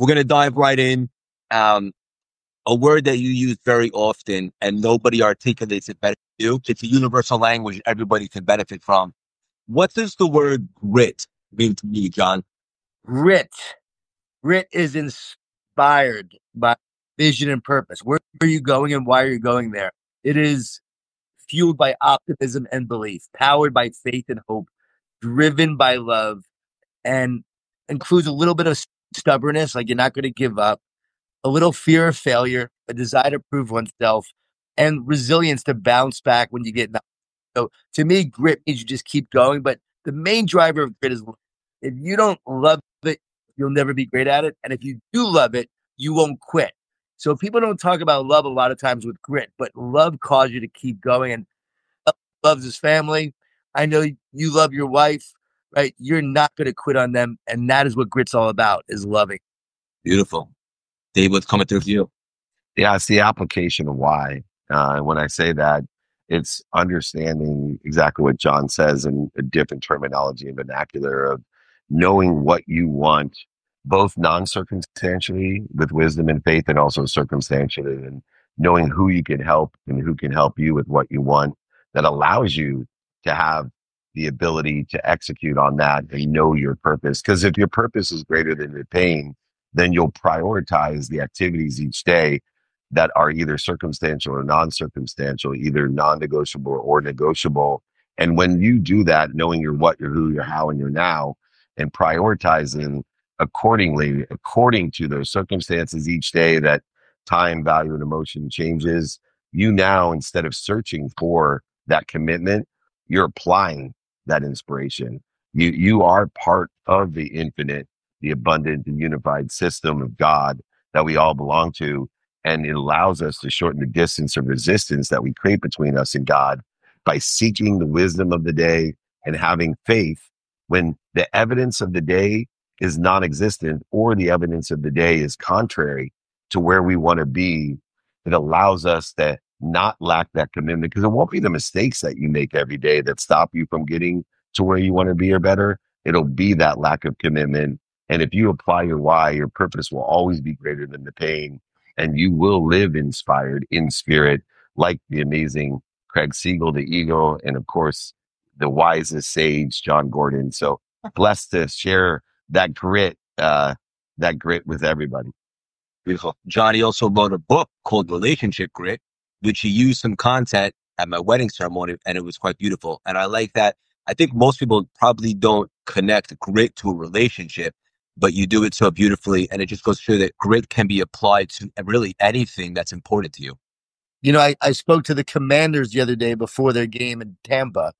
We're going to dive right in. Um, a word that you use very often and nobody articulates it better than you. It's a universal language everybody can benefit from. What does the word grit mean to you, John? Grit. Grit is inspired by vision and purpose. Where are you going and why are you going there? It is fueled by optimism and belief, powered by faith and hope, driven by love, and includes a little bit of stubbornness, like you're not going to give up, a little fear of failure, a desire to prove oneself, and resilience to bounce back when you get knocked. So to me, grit means you just keep going. But the main driver of grit is if you don't love it, you'll never be great at it. And if you do love it, you won't quit. So people don't talk about love a lot of times with grit, but love causes you to keep going. And loves his family. I know you love your wife, right? You're not going to quit on them. And that is what grit's all about, is loving. Beautiful. Dave, what's coming through for you? Yeah, it's the application of why. When I say that, it's understanding exactly what John says in a different terminology and vernacular of knowing what you want, both non-circumstantially with wisdom and faith, and also circumstantially, and knowing who you can help and who can help you with what you want that allows you to have the ability to execute on that and know your purpose. Because if your purpose is greater than your pain, then you'll prioritize the activities each day that are either circumstantial or non-circumstantial, either non-negotiable or negotiable. And when you do that, knowing your what, your who, your how, and your now, and prioritizing accordingly, according to those circumstances each day that time, value, and emotion changes, you now, instead of searching for that commitment, you're applying that inspiration. You are part of the infinite, the abundant and unified system of God that we all belong to. And it allows us to shorten the distance of resistance that we create between us and God by seeking the wisdom of the day and having faith when the evidence of the day is non-existent or the evidence of the day is contrary to where we want to be. It allows us to not lack that commitment, because it won't be the mistakes that you make every day that stop you from getting to where you want to be or better. It'll be that lack of commitment. And if you apply your why, your purpose will always be greater than the pain. And you will live inspired in spirit, like the amazing Craig Siegel, the eagle, and of course, the wisest sage, John Gordon. So blessed to share that grit with everybody. Beautiful. Johnny also wrote a book called Relationship Grit, which he used some content at my wedding ceremony, and it was quite beautiful. And I like that. I think most people probably don't connect grit to a relationship, but you do it so beautifully. And it just goes to show that grit can be applied to really anything that's important to you. You know, I spoke to the Commanders the other day before their game in Tampa.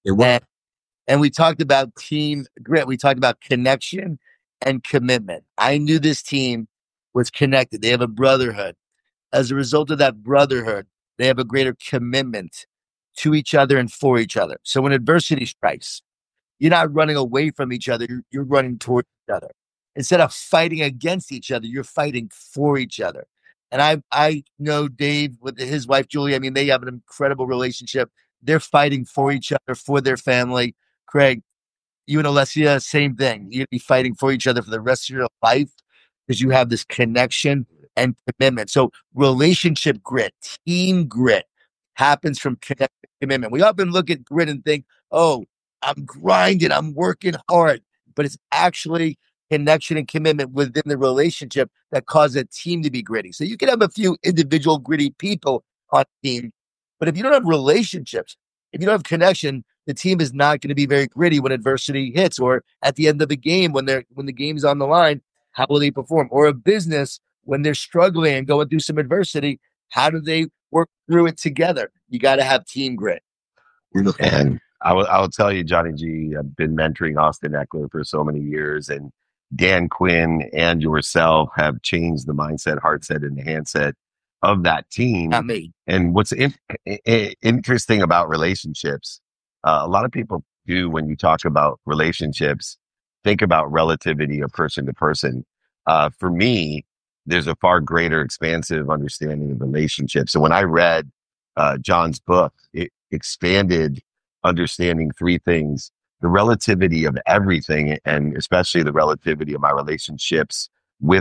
And we talked about team grit. We talked about connection and commitment. I knew this team was connected. They have a brotherhood. As a result of that brotherhood, they have a greater commitment to each other and for each other. So when adversity strikes, you're not running away from each other. You're running toward each other. Instead of fighting against each other, you're fighting for each other. And I know Dave with his wife, Julie. I mean, they have an incredible relationship. They're fighting for each other, for their family. Craig, you and Alessia, same thing. You'd be fighting for each other for the rest of your life because you have this connection and commitment. So relationship grit, team grit happens from commitment. We often look at grit and think, oh, I'm grinding, I'm working hard, but it's actually connection and commitment within the relationship that cause a team to be gritty. So you can have a few individual gritty people on a team, but if you don't have relationships, if you don't have connection, the team is not going to be very gritty when adversity hits, or at the end of the game when the game's on the line. How will they perform? Or a business when they're struggling and going through some adversity, how do they work through it together? You got to have team grit. And I will tell you, Johnny G, I've been mentoring Austin Eckler for so many years, and Dan Quinn and yourself have changed the mindset, heart set, and the handset of that team. Not me. And what's interesting about relationships, a lot of people do when you talk about relationships, think about relativity of person to person. For me, there's a far greater expansive understanding of relationships. So when I read John's book, it expanded understanding three things: the relativity of everything, and especially the relativity of my relationships with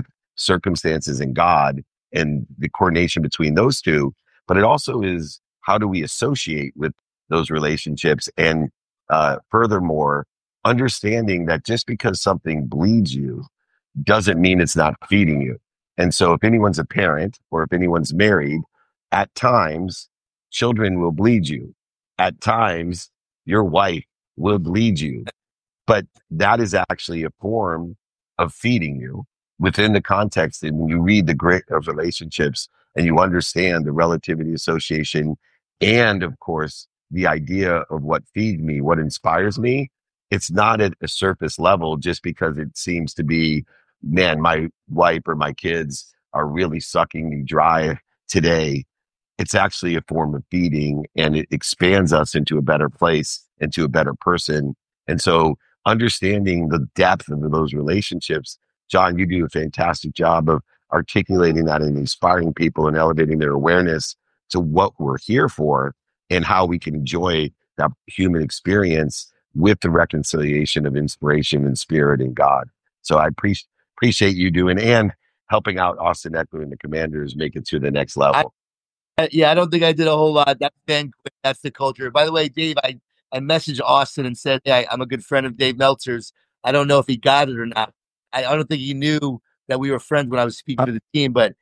circumstances and God and the coordination between those two, but it also is how do we associate with those relationships? And furthermore, understanding that just because something bleeds you doesn't mean it's not feeding you. And so if anyone's a parent or if anyone's married, at times children will bleed you. At times your wife will bleed you. But that is actually a form of feeding you within the context. And when you read the grit of relationships and you understand the relativity association and, of course, the idea of what feeds me, what inspires me, it's not at a surface level just because it seems to be, man, my wife or my kids are really sucking me dry today. It's actually a form of feeding, and it expands us into a better place, into a better person. And so understanding the depth of those relationships, John, you do a fantastic job of articulating that and inspiring people and elevating their awareness to what we're here for and how we can enjoy that human experience with the reconciliation of inspiration and spirit and God. So I appreciate you doing and helping out Austin Ekeler and the Commanders make it to the next level. Yeah, I don't think I did a whole lot. That's that's the culture. By the way, Dave, I messaged Austin and said, hey, I'm a good friend of Dave Meltzer's. I don't know if he got it or not. I don't think he knew that we were friends when I was speaking to the team, but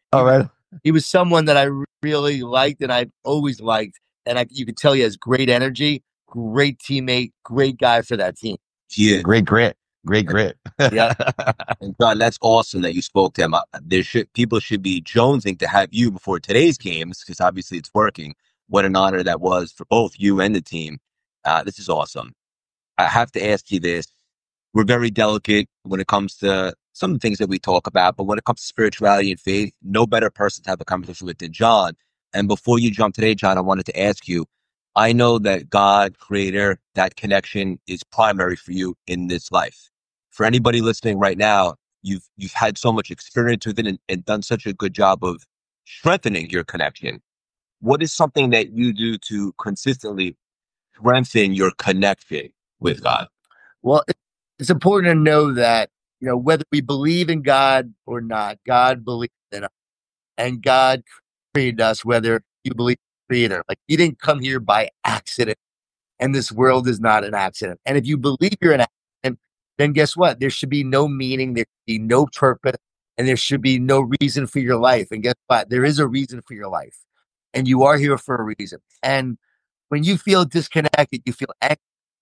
he was someone that I really liked and I've always liked. And you could tell he has great energy, great teammate, great guy for that team. Yeah. Great grit. Great grit. Yeah. And John, that's awesome that you spoke to him. People should be jonesing to have you before today's games because obviously it's working. What an honor that was for both you and the team. This is awesome. I have to ask you this. We're very delicate when it comes to some of the things that we talk about, but when it comes to spirituality and faith, no better person to have a conversation with than John. And before you jump today, John, I wanted to ask you, I know that God, creator, that connection is primary for you in this life. For anybody listening right now, you've had so much experience with it and done such a good job of strengthening your connection. What is something that you do to consistently strengthen your connection with God? Well, it's important to know that, whether we believe in God or not, God believes in us and God created us, whether you believe in the creator. Like, you didn't come here by accident and this world is not an accident. And if you believe you're an accident, then guess what? There should be no meaning. There should be no purpose and there should be no reason for your life. And guess what? There is a reason for your life and you are here for a reason. And when you feel disconnected, you feel angry,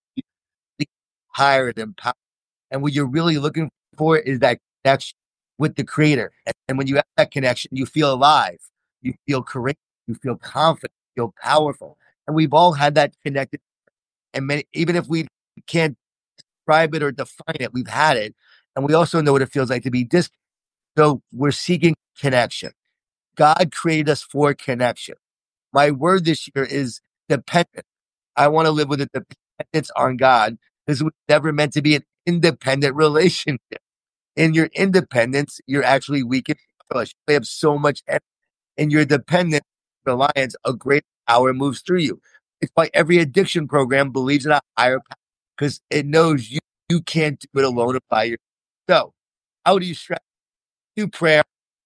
tired, and powerless. And what you're really looking for is that connection with the creator. And when you have that connection, you feel alive, you feel courageous, you feel confident, you feel powerful. And we've all had that connected. And even if we can't describe it or define it, we've had it. And we also know what it feels like to be disconnected. So we're seeking connection. God created us for connection. My word this year is dependent. I want to live with a dependence on God. This was never meant to be an independent relationship. In your independence, you're actually weak. They have so much energy. In your dependent reliance, a great power moves through you. It's why every addiction program believes in a higher power because it knows you can't do it alone or by yourself. So, how do you stress? Through prayer.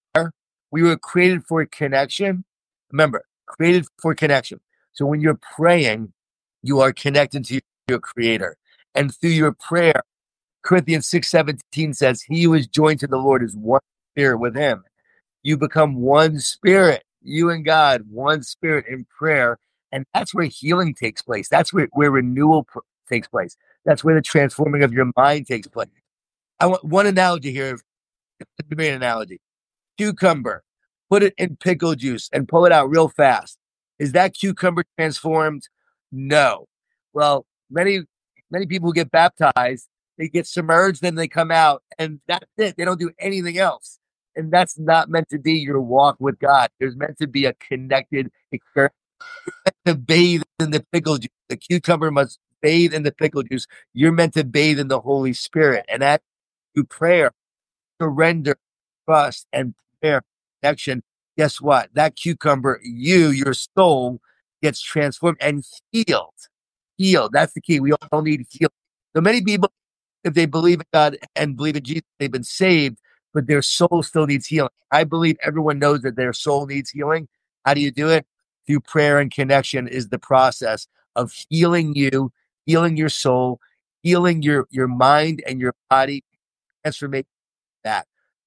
We were created for connection. Remember, created for connection. So when you're praying, you are connected to your creator. And through your prayer, Corinthians 6:17 says, he who is joined to the Lord is one spirit with him. You become one spirit, you and God, one spirit in prayer. And that's where healing takes place. That's where renewal takes place. That's where the transforming of your mind takes place. I want one analogy here. The main analogy. Cucumber, put it in pickle juice and pull it out real fast. Is that cucumber transformed? No. Well, many people who get baptized, they get submerged, then they come out, and that's it. They don't do anything else. And that's not meant to be your walk with God. There's meant to be a connected experience. You're meant to bathe in the pickle juice. The cucumber must bathe in the pickle juice. You're meant to bathe in the Holy Spirit. And that through prayer, surrender, trust, and prayer, connection. Guess what? That cucumber, your soul gets transformed and healed. Healed. That's the key. We all need healing. So many people, if they believe in God and believe in Jesus, they've been saved. but their soul still needs healing. I believe everyone knows that their soul needs healing. How do you do it? Through prayer and connection is the process of healing you, healing your soul, healing your mind and your body, transformation. That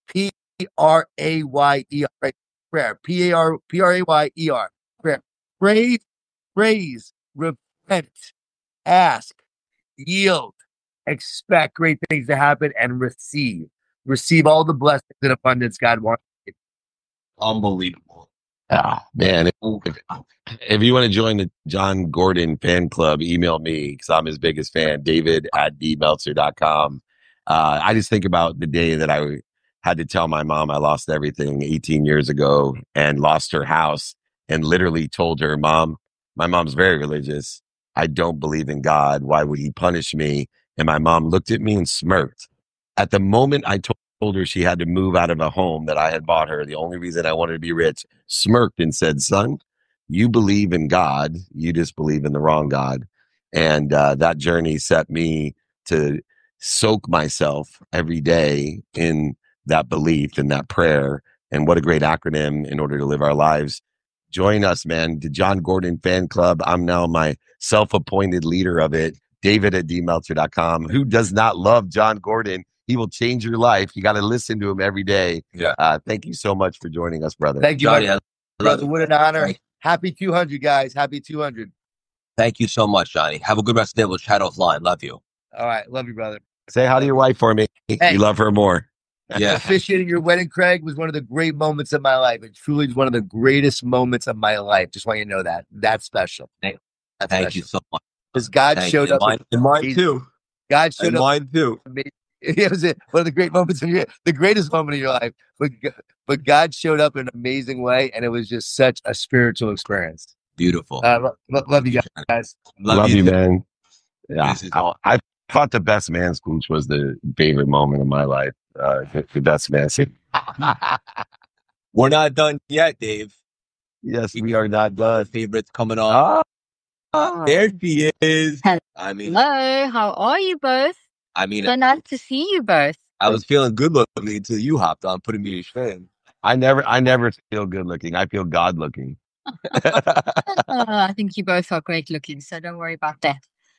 Prayer, right? Prayer, Prayer, prayer. Praise, repent, ask, yield, expect great things to happen, and receive all the blessings and abundance God wants. Unbelievable. Ah, man. If you want to join the John Gordon fan club, email me because I'm his biggest fan, david@dmeltzer.com. I just think about the day that I had to tell my mom I lost everything 18 years ago and lost her house and literally told her, Mom, my mom's very religious. I don't believe in God. Why would he punish me? And my mom looked at me and smirked. At the moment I told her she had to move out of a home that I had bought her, the only reason I wanted to be rich, smirked and said, Son, you believe in God, you just believe in the wrong God. And that journey set me to soak myself every day in that belief and that prayer. And what a great acronym in order to live our lives. Join us, man. The John Gordon fan club. I'm now my self-appointed leader of it. David@dmeltzer.com. Who does not love John Gordon? He will change your life. You got to listen to him every day. Yeah. Thank you so much for joining us, brother. Thank you, Johnny, brother. What an honor. Happy 200, guys. Happy 200. Thank you so much, Johnny. Have a good rest of the day. We'll chat offline. Love you. All right. Love you, brother. Say hi to your wife for me. Hey. You love her more. Yeah. Officiating your wedding, Craig, was one of the great moments of my life. It truly is one of the greatest moments of my life. Just want you to know that. That's special. Thank you so much. Because God showed up. And mine too. God showed up. Mine too. It was one of the great moments the greatest moment of your life. But God showed up in an amazing way, and it was just such a spiritual experience. Beautiful. Love you guys. Love you, man. Yeah, I thought the best man speech was the favorite moment of my life. The best man speech. We're not done yet, Dave. Yes, we are not done. Favorites coming on. There she is. Hello, how are you both? So nice to see you both. I was feeling good looking until you hopped on, putting me in shame. I never feel good looking. I feel God looking. I think you both are great looking, so don't worry about that.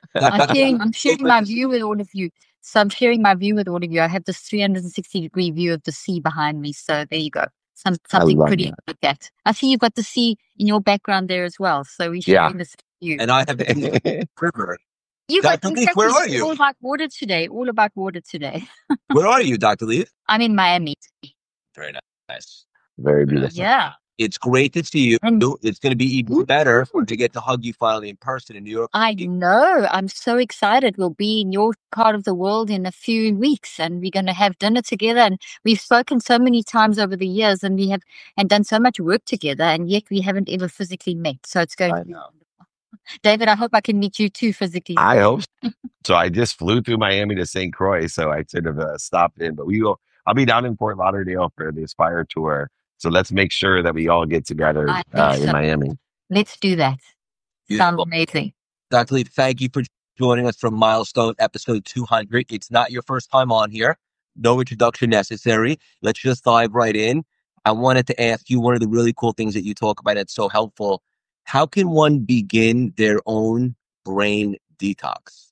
I'm sharing my view with all of you. So I'm sharing my view with all of you. I have this 360-degree view of the sea behind me. So there you go. Something pretty to look at. I see you've got the sea in your background there as well. So we're sharing this view. And I have the river. You Dr. Leaf, where are you? All about water today. All about water today. Where are you, Dr. Leaf? I'm in Miami. Very nice. Very beautiful. Yeah. It's great to see you. It's going to be even better to get to hug you finally in person in New York. I know. I'm so excited. We'll be in your part of the world in a few weeks, and we're going to have dinner together. And we've spoken so many times over the years, and we have done so much work together, and yet we haven't ever physically met. So it's going to be wonderful. David, I hope I can meet you too physically. I hope so. I just flew through Miami to St. Croix, so I should have stopped in. But I'll be down in Fort Lauderdale for the Aspire tour. So let's make sure that we all get together in Miami. Let's do that. Beautiful. Sounds amazing. Dr. Lee, thank you for joining us from Milestone episode 200. It's not your first time on here. No introduction necessary. Let's just dive right in. I wanted to ask you one of the really cool things that you talk about that's so helpful. How can one begin their own brain detox?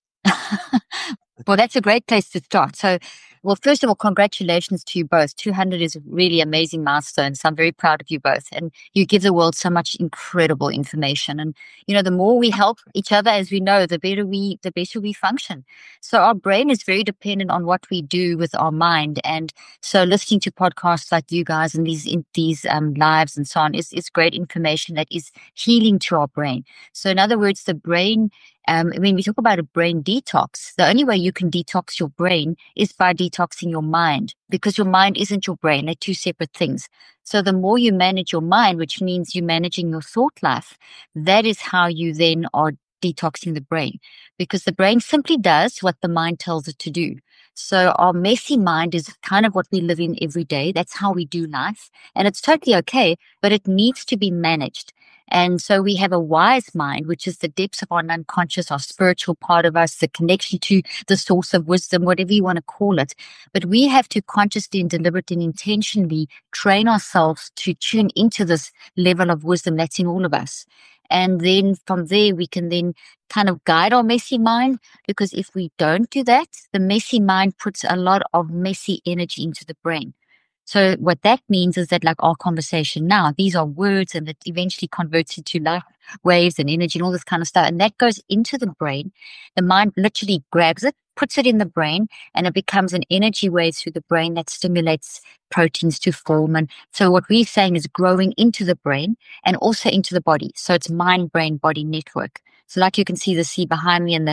Well, that's a great place to start. So, well, first of all, congratulations to you both. 200 is a really amazing milestone. So I'm very proud of you both. And you give the world so much incredible information. And, the more we help each other, as we know, the better we function. So our brain is very dependent on what we do with our mind. And so listening to podcasts like you guys and these lives and so on is great information that is healing to our brain. So in other words, the brain, when we talk about a brain detox, the only way you can detox your brain is by detoxing your mind, because your mind isn't your brain. They're two separate things. So the more you manage your mind, which means you're managing your thought life, that is how you then are detoxing the brain, because the brain simply does what the mind tells it to do. So our messy mind is kind of what we live in every day. That's how we do life. And it's totally okay, but it needs to be managed. And so we have a wise mind, which is the depths of our unconscious, our spiritual part of us, the connection to the source of wisdom, whatever you want to call it. But we have to consciously and deliberately and intentionally train ourselves to tune into this level of wisdom that's in all of us. And then from there, we can then kind of guide our messy mind, because if we don't do that, the messy mind puts a lot of messy energy into the brain. So what that means is that, like our conversation now, these are words, and it eventually converts into light waves and energy and all this kind of stuff. And that goes into the brain. The mind literally grabs it, puts it in the brain, and it becomes an energy wave through the brain that stimulates proteins to form. And so what we're saying is growing into the brain and also into the body. So it's mind, brain, body network. So like you can see the sea behind me and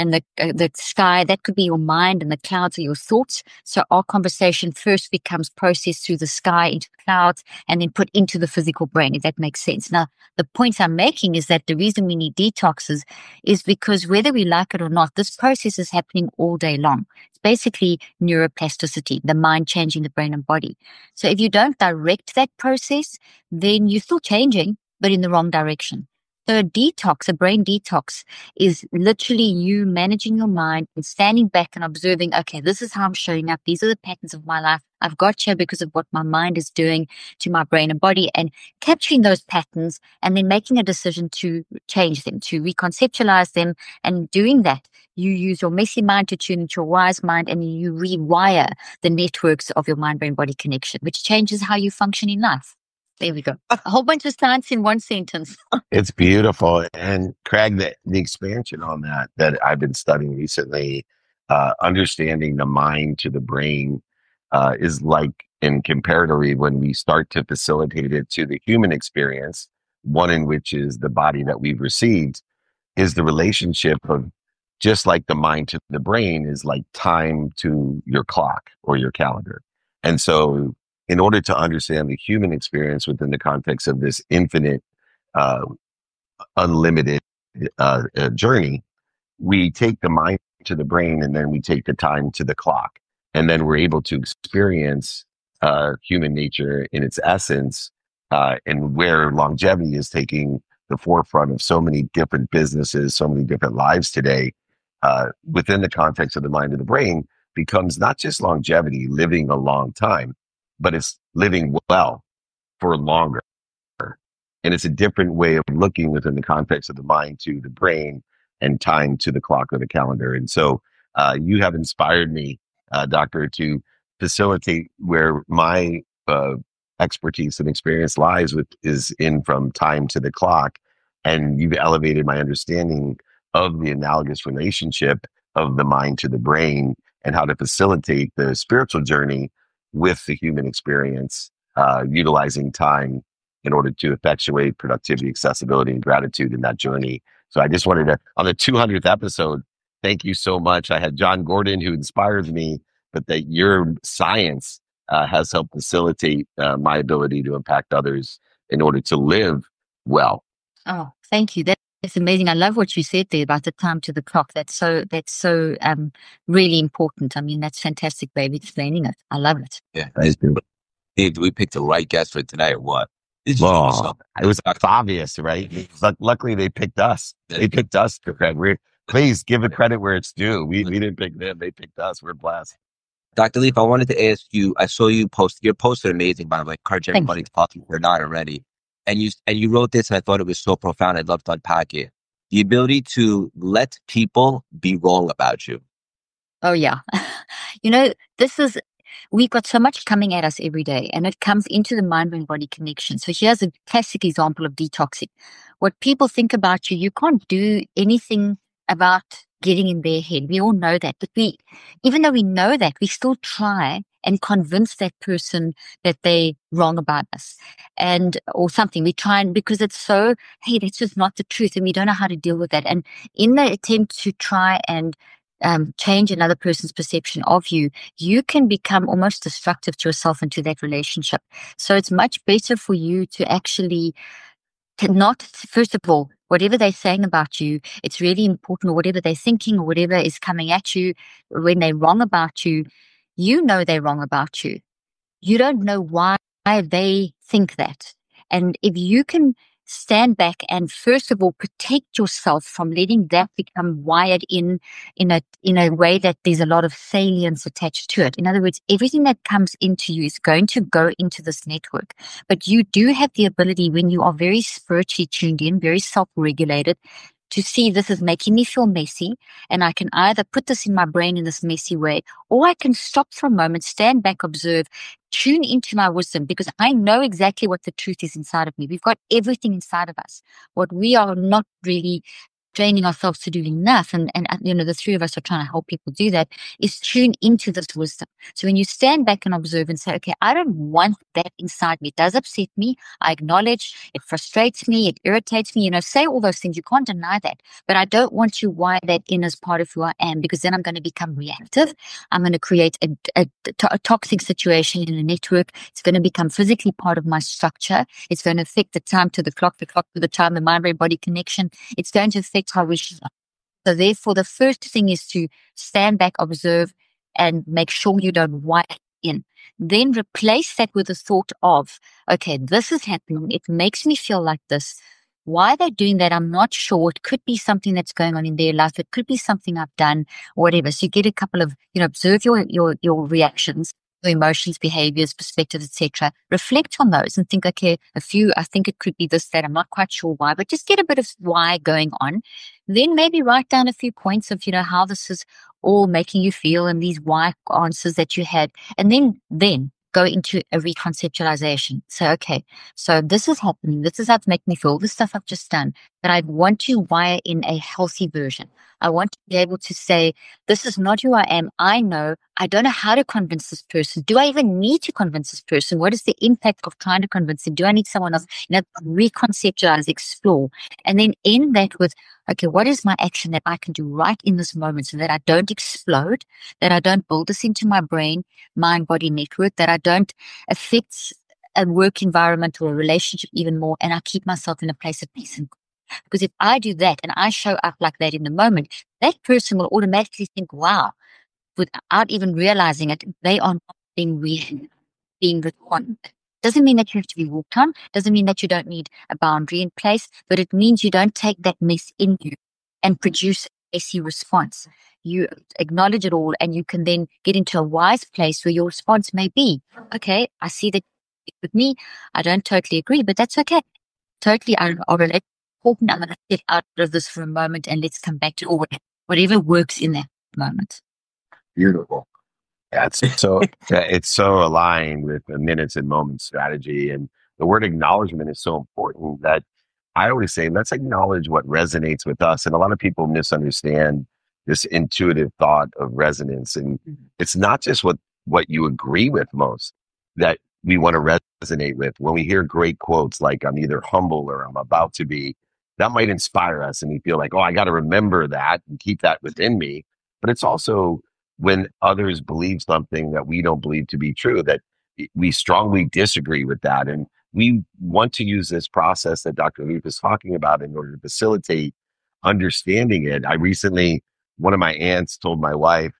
the sky, that could be your mind, and the clouds are your thoughts. So our conversation first becomes processed through the sky into the clouds and then put into the physical brain, if that makes sense. Now, the point I'm making is that the reason we need detoxes is because whether we like it or not, this process is happening all day long. It's basically neuroplasticity, the mind changing the brain and body. So if you don't direct that process, then you're still changing, but in the wrong direction. So a detox, a brain detox, is literally you managing your mind and standing back and observing, okay, this is how I'm showing up. These are the patterns of my life. I've got here because of what my mind is doing to my brain and body, and capturing those patterns and then making a decision to change them, to reconceptualize them. And doing that, you use your messy mind to tune into your wise mind, and you rewire the networks of your mind, brain, body connection, which changes how you function in life. There we go. A whole bunch of science in one sentence. It's beautiful. And Craig, the expansion on that I've been studying recently, understanding the mind to the brain is like, in comparatively, when we start to facilitate it to the human experience, one in which is the body that we've received, is the relationship of, just like the mind to the brain is like time to your clock or your calendar. And so in order to understand the human experience within the context of this infinite, unlimited journey, we take the mind to the brain, and then we take the time to the clock. And then we're able to experience human nature in its essence, and where longevity is taking the forefront of so many different businesses, so many different lives today, within the context of the mind and the brain, becomes not just longevity, living a long time, but it's living well for longer. And it's a different way of looking within the context of the mind to the brain and time to the clock or the calendar. And so you have inspired me, Doctor, to facilitate where my expertise and experience lies with, is in from time to the clock. And you've elevated my understanding of the analogous relationship of the mind to the brain, and how to facilitate the spiritual journey with the human experience, utilizing time in order to effectuate productivity, accessibility, and gratitude in that journey. So I just wanted to, on the 200th episode, thank you so much. I had John Gordon, who inspires me, but that your science has helped facilitate my ability to impact others in order to live well. Oh, thank you. That's amazing. I love what you said there about the time to the clock. That's so really important. I mean, that's fantastic, baby, explaining it. I love it. Yeah, that is beautiful. Dave, we picked the right guest for tonight or what? Well, it was obvious, right? Luckily, they picked us. They picked us for credit. Please give it credit where it's due. We didn't pick them. They picked us. We're blessed. Dr. Leaf, I wanted to ask you, I saw you post, your post are amazing, by the way. I encourage everybody to follow if they're not already. And you wrote this, and I thought it was so profound. I'd love to unpack it. The ability to let people be wrong about you. Oh, yeah. We've got so much coming at us every day, and it comes into the mind and body connection. So here's a classic example of detoxing. What people think about you, you can't do anything about getting in their head. We all know that. But even though we know that, we still try and convince that person that they're wrong about us or something. We try, and because it's so, hey, that's just not the truth, and we don't know how to deal with that. And in the attempt to try and change another person's perception of you, you can become almost destructive to yourself and to that relationship. So it's much better for you to actually not, first of all, whatever they're saying about you, it's really important, or whatever they're thinking, or whatever is coming at you when they're wrong about you, you know they're wrong about you. You don't know why they think that. And if you can stand back and first of all protect yourself from letting that become wired in a way that there's a lot of salience attached to it. In other words, everything that comes into you is going to go into this network. But you do have the ability, when you are very spiritually tuned in, very self-regulated, to see this is making me feel messy, and I can either put this in my brain in this messy way, or I can stop for a moment, stand back, observe, tune into my wisdom, because I know exactly what the truth is inside of me. We've got everything inside of us. What we are not really training ourselves to do enough, and the three of us are trying to help people do that, is tune into this wisdom. So when you stand back and observe and say, okay, I don't want that inside me. It does upset me. I acknowledge it, frustrates me, it irritates me, say all those things. You can't deny that. But I don't want to wire that in as part of who I am, because then I'm going to become reactive. I'm going to create a toxic situation in a network. It's going to become physically part of my structure. It's going to affect the time to the clock to the time, the mind-brain-body connection. It's going to affect how we show. So therefore, the first thing is to stand back, observe, and make sure you don't wire in. Then replace that with the thought of, okay, this is happening. It makes me feel like this. Why they're doing that, I'm not sure. It could be something that's going on in their life. It could be something I've done, or whatever. So you get a couple of, observe your reactions, your emotions, behaviors, perspectives, etc. Reflect on those and think, okay, I think it could be this, that. I'm not quite sure why, but just get a bit of why going on. Then maybe write down a few points of, how this is all making you feel and these why answers that you had. And then go into a reconceptualization. So, okay, so this is happening. This is how it's making me feel. This stuff I've just done. But I want to wire in a healthy version. I want to be able to say, this is not who I am. I know. I don't know how to convince this person. Do I even need to convince this person? What is the impact of trying to convince them? Do I need someone else? Reconceptualize, explore, and then end that with, okay, what is my action that I can do right in this moment so that I don't explode, that I don't build this into my brain, mind-body network, that I don't affect a work environment or a relationship even more, and I keep myself in a place of peace and. Because if I do that and I show up like that in the moment, that person will automatically think, wow, without even realizing it, they are not being responded. Doesn't mean that you have to be walked on. Doesn't mean that you don't need a boundary in place, but it means you don't take that mess in you and produce a messy response. You acknowledge it all, and you can then get into a wise place where your response may be, okay, I see that with me, I don't totally agree, but that's okay. Totally, I'll relate. I'm going to get out of this for a moment and let's come back to whatever works in that moment. Beautiful. Yeah, it's so aligned with the minutes and moments strategy. And the word acknowledgement is so important that I always say, let's acknowledge what resonates with us. And a lot of people misunderstand this intuitive thought of resonance. And it's not just what you agree with most that we want to resonate with. When we hear great quotes like, I'm either humble or I'm about to be, that might inspire us. And we feel like, oh, I got to remember that and keep that within me. But it's also when others believe something that we don't believe to be true, that we strongly disagree with that. And we want to use this process that Dr. Loop is talking about in order to facilitate understanding it. One of my aunts told my wife,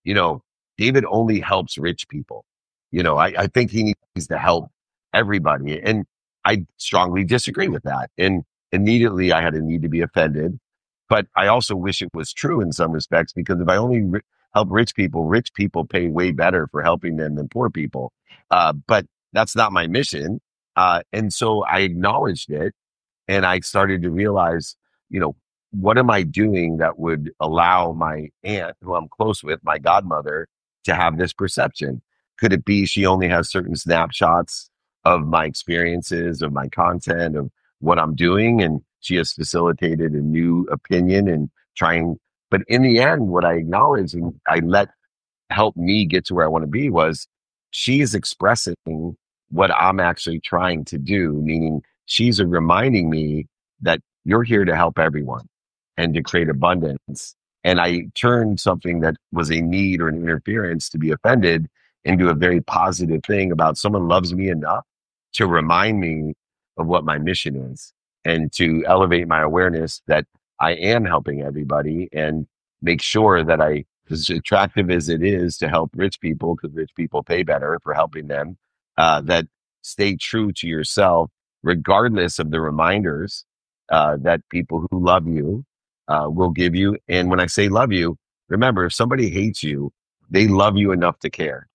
David only helps rich people. I think he needs to help everybody. And I strongly disagree with that. And immediately I had a need to be offended. But I also wish it was true in some respects, because if I only help rich people pay way better for helping them than poor people. But that's not my mission. And so I acknowledged it, and I started to realize, what am I doing that would allow my aunt, who I'm close with, my godmother, to have this perception? Could it be she only has certain snapshots of my experiences, of my content, of what I'm doing, and she has facilitated a new opinion and trying. But in the end, what I acknowledge and I let help me get to where I want to be was she is expressing what I'm actually trying to do, meaning she's reminding me that you're here to help everyone and to create abundance. And I turned something that was a need or an interference to be offended into a very positive thing about someone loves me enough to remind me of what my mission is and to elevate my awareness that I am helping everybody, and make sure that as attractive as it is to help rich people, because rich people pay better for helping them, that stay true to yourself, regardless of the reminders that people who love you will give you. And when I say love you, remember, if somebody hates you, they love you enough to care.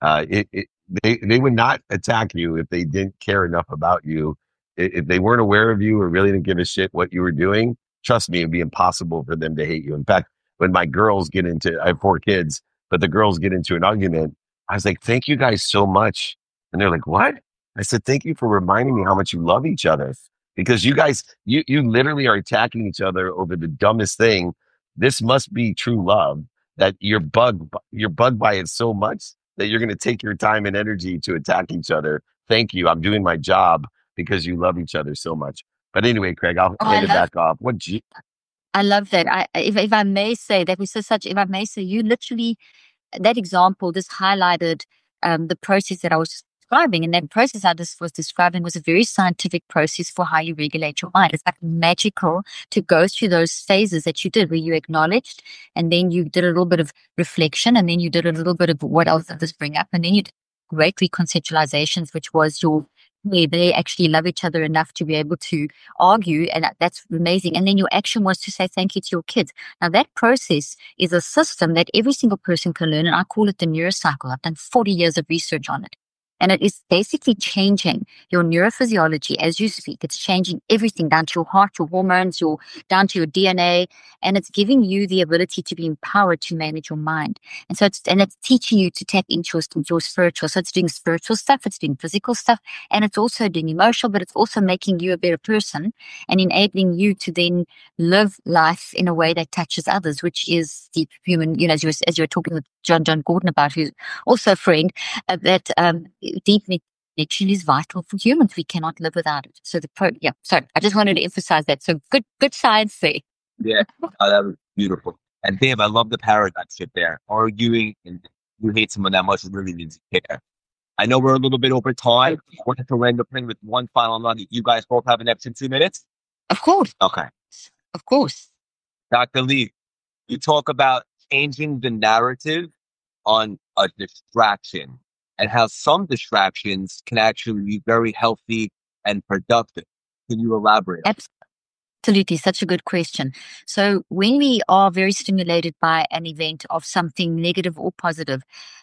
They would not attack you if they didn't care enough about you. If they weren't aware of you or really didn't give a shit what you were doing, trust me, it'd be impossible for them to hate you. In fact, when my girls get into, I have 4 kids, but the girls get into an argument, I was like, thank you guys so much. And they're like, what? I said, thank you for reminding me how much you love each other, because you guys, you literally are attacking each other over the dumbest thing. This must be true love, that you're bugged by it so much that you're going to take your time and energy to attack each other. Thank you. I'm doing my job because you love each other so much. But anyway, Craig, I'll hand it back off. I love that. If I may say, that was if I may say, you literally, that example just highlighted the process that I was describing. And that process I just was describing was a very scientific process for how you regulate your mind. It's like magical to go through those phases that you did, where you acknowledged, and then you did a little bit of reflection, and then you did a little bit of what else did this bring up, and then you did great reconceptualizations, which was your where they actually love each other enough to be able to argue, and that's amazing. And then your action was to say thank you to your kids. Now that process is a system that every single person can learn, and I call it the neurocycle. I've done 40 years of research on it. And it is basically changing your neurophysiology as you speak. It's changing everything down to your heart, your hormones, down to your DNA. And it's giving you the ability to be empowered to manage your mind. And so it's teaching you to tap into your spiritual. So it's doing spiritual stuff, it's doing physical stuff, and it's also doing emotional, but it's also making you a better person and enabling you to then live life in a way that touches others, which is deep human, as you were talking with John Gordon about, who's also a friend, that deep connection is vital for humans. We cannot live without it. So sorry, I just wanted to emphasize that. So good science there. Yeah, that was beautiful. And Dave, I love the paradigm shift there. Arguing and you hate someone that much really needs to care. I know we're a little bit over time. I wanted to end the plane with one final nugget. You guys both have an extra 2 minutes? Of course. Okay. Of course. Dr. Lee, you talk about changing the narrative on a distraction, and how some distractions can actually be very healthy and productive. Can you elaborate? Absolutely. Such a good question. So when we are very stimulated by an event of something negative or positive,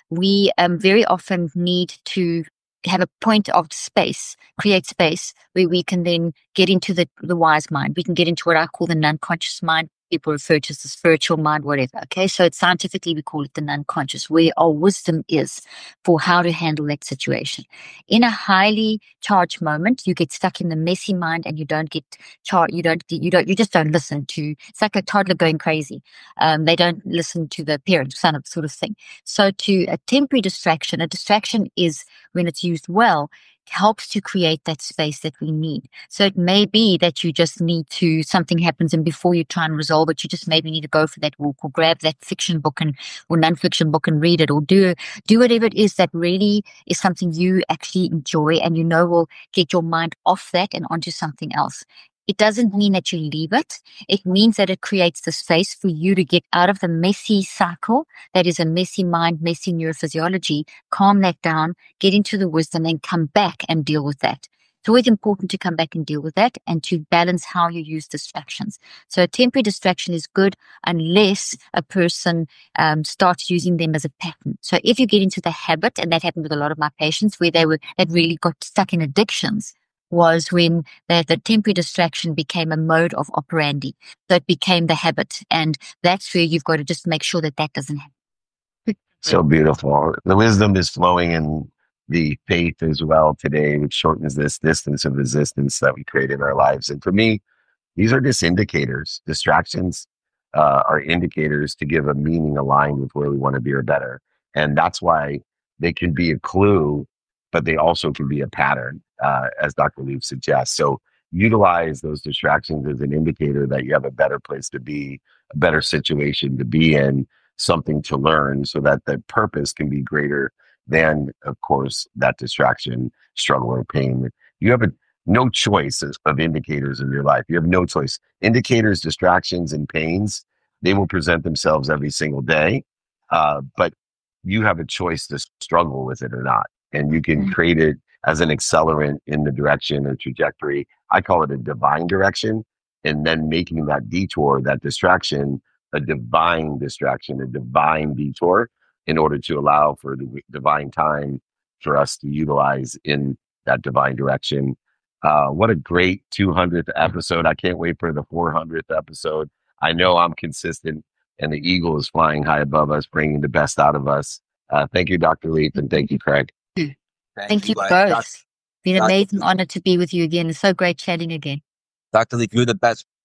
we very often need to have a point of space, create space where we can then get into the wise mind. We can get into what I call the non-conscious mind. People refer to as the spiritual mind, whatever. Okay. So it's scientifically, we call it the non-conscious, where our wisdom is for how to handle that situation. In a highly charged moment, you get stuck in the messy mind and you don't get charged. You just don't listen to, it's like a toddler going crazy. They don't listen to the parent, sort of thing. So to a temporary distraction, a distraction is, when it's used well, helps to create that space that we need. So it may be that you just need to, something happens, and before you try and resolve it, you just maybe need to go for that walk or grab that fiction book or non-fiction book and read it, or do whatever it is that really is something you actually enjoy and will get your mind off that and onto something else. It doesn't mean that you leave it. It means that it creates the space for you to get out of the messy cycle that is a messy mind, messy neurophysiology, calm that down, get into the wisdom, and come back and deal with that. It's always important to come back and deal with that and to balance how you use distractions. So a temporary distraction is good unless a person starts using them as a pattern. So if you get into the habit, and that happened with a lot of my patients where that really got stuck in addictions, was when the temporary distraction became a mode of operandi. So it became the habit. And that's where you've got to just make sure that doesn't happen. So beautiful. The wisdom is flowing in the faith as well today, which shortens this distance of resistance that we create in our lives. And for me, these are just indicators. Distractions are indicators to give a meaning aligned with where we want to be or better. And that's why they can be a clue, but they also can be a pattern, as Dr. Lee suggests. So utilize those distractions as an indicator that you have a better place to be, a better situation to be in, something to learn, so that the purpose can be greater than, of course, that distraction, struggle, or pain. You have no choice of indicators in your life. You have no choice. Indicators, distractions, and pains, they will present themselves every single day, but you have a choice to struggle with it or not. And you can create it as an accelerant in the direction or trajectory. I call it a divine direction, and then making that detour, that distraction, a divine distraction, a divine detour, in order to allow for the divine time for us to utilize in that divine direction. What a great 200th episode. I can't wait for the 400th episode. I know I'm consistent, and the eagle is flying high above us, bringing the best out of us. Thank you, Dr. Leaf, and thank you, Craig. Thank you both. Been an amazing honor to be with you again. It's so great chatting again. Dr. Leaf, you're the best.